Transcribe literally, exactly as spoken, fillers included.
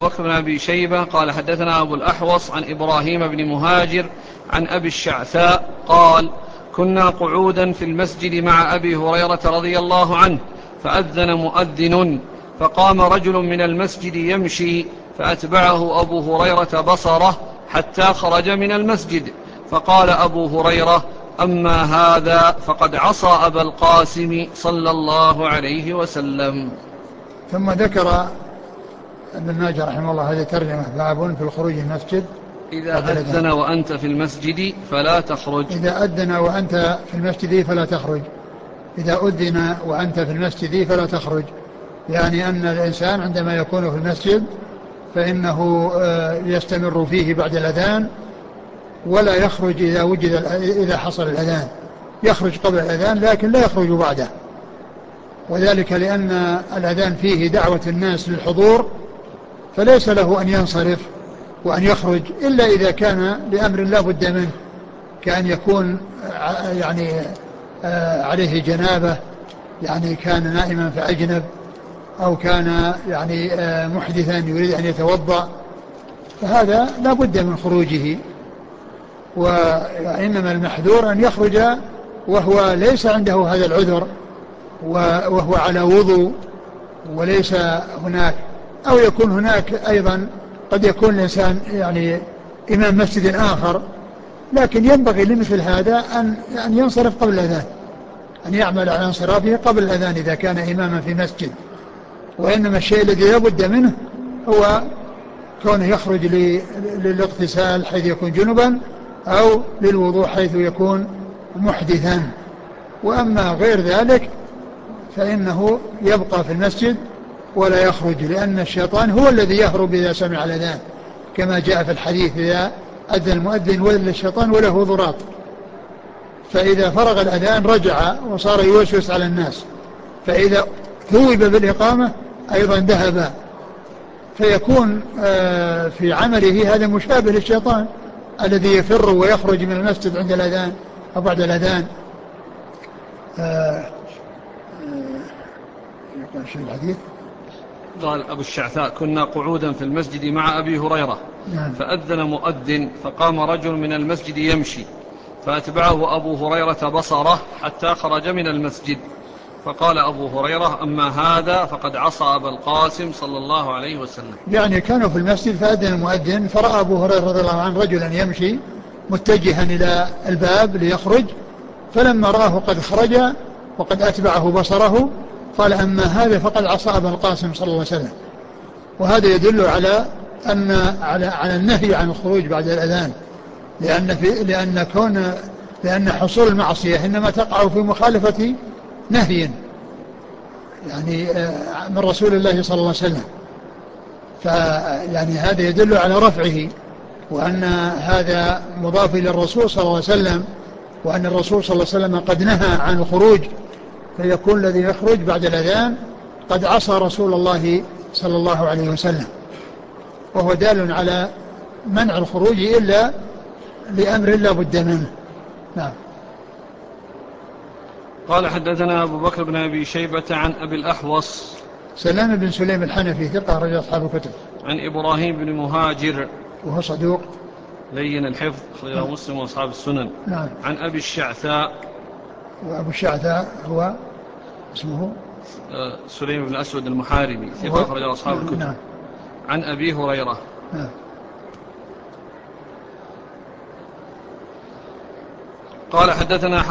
بكر بن أبي شيبة قال حدثنا أبو الأحوص عن إبراهيم بن مهاجر عن أبي الشعثاء قال كنا قعودا في المسجد مع أبي هريرة رضي الله عنه فأذن مؤذن فقام رجل من المسجد يمشي فأتبعه أبو هريرة بصره حتى خرج من المسجد فقال أبو هريرة أما هذا فقد عصى أبا القاسم صلى الله عليه وسلم. ثم ذكر ابن ماجه رحمه الله هذه ترجمة باب في الخروج من المسجد إذا أذن وأنت في المسجد فلا تخرج. إذا أذن وأنت في المسجد فلا تخرج إذا أذن وأنت في المسجد فلا تخرج يعني أن الإنسان عندما يكون في المسجد فإنه يستمر فيه بعد الأذان ولا يخرج إذا وجد إذا حصل الأذان، يخرج قبل الأذان لكن لا يخرج بعده، وذلك لأن الأذان فيه دعوة الناس للحضور، فليس له أن ينصرف وأن يخرج إلا إذا كان لأمر لا بد منه، كأن يكون يعني عليه جنابة، يعني كان نائما فأجنب، أو كان يعني محدثا يريد أن يتوضأ، فهذا لا بد من خروجه. وإنما المحذور أن يخرج وهو ليس عنده هذا العذر وهو على وضوء وليس هناك، أو يكون هناك أيضا قد يكون الإنسان يعني إمام مسجد آخر، لكن ينبغي لمثل هذا أن أن ينصرف قبل الأذان، أن يعمل على انصرافه قبل الأذان إذا كان إماما في مسجد. وإنما الشيء الذي لا بد منه هو كونه يخرج للاغتسال حيث يكون جنبا أو للوضوء حيث يكون محدثا. وأما غير ذلك فإنه يبقى في المسجد ولا يخرج، لأن الشيطان هو الذي يهرب إذا سمع الأذان، كما جاء في الحديث إذا أذن المؤذن ولل الشيطان وله ضراط، فإذا فرغ الأذان رجع وصار يوسوس على الناس، فإذا ثوب بالإقامة أيضا ذهب، فيكون في عمله هذا مشابه للشيطان الذي يفر ويخرج من المسجد عند الأذان أو بعد الأذان. يقول شيء الحديث قال أبو الشعثاء كنا قعودا في المسجد مع أبي هريرة نعم. فأذن مؤذن فقام رجل من المسجد يمشي فأتبعه أبو هريرة بصره حتى خرج من المسجد فقال أبو هريرة أما هذا فقد عصى أبا القاسم صلى الله عليه وسلم. يعني كانوا في المسجد فأذن المؤذن فرأى أبو هريرة رضي الله عنه رجلا يمشي متجها إلى الباب ليخرج، فلما رآه قد خرج وقد أتبعه بصره قال أما هذا فقد عصى أبا القاسم صلى الله عليه وسلم. وهذا يدل على أن على على النهي عن الخروج بعد الأذان، لأن في لأن كون لأن حصول المعصية إنما تقع في مخالفة نهي يعني من رسول الله صلى الله عليه وسلم، فيعني هذا يدل على رفعه، وأن هذا مضاف إلى الرسول صلى الله عليه وسلم، وأن الرسول صلى الله عليه وسلم قد نهى عن الخروج، فيكون الذي يخرج بعد الأذان قد عصى رسول الله صلى الله عليه وسلم، وهو دال على منع الخروج إلا لأمر لا بد منه. نعم. قال حدثنا أبو بكر بن أبي شيبة عن أبي الأحوص سلام بن سليم الحنفي ثقة رجل أصحاب الكتب. عن إبراهيم بن مهاجر وهو صدوق لين الحفظ أخرجه مسلم وأصحاب السنن. نعم. عن أبي الشعثاء وأبو الشعثاء هو اسمه سليم بن أسود المحاربي ثقة أخرجه أصحاب الكتب. نعم. عن أبي هريرة. نعم. قال حدثنا